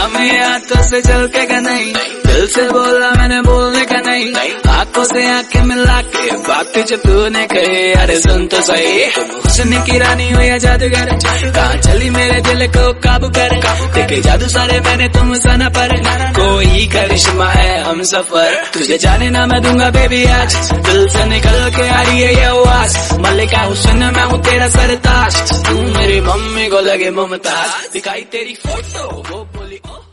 हमें हाथों से चल के का नहीं, दिल से बोला मैंने बोलने का नहीं, आंखों से आंखें मिला के बातें जो तूने कही, अरे सुन तो सही, हुस्न की रानी हो या जादूगर, कहाँ चली मेरे दिल को काबू कर, देखे जादू सारे मैंने तुम सना पर, कोई करिश्मा है हम सफर, तुझे जाने ना मैं दूंगा बेबी आज, दिल से निकल के आ रही है ये आवाज, मल्लिका हुस्न मैं हूँ तेरा सरताज, तू मेरी मम्मी को लगे मुमताज, दिखाई तेरी फोटो वो बोली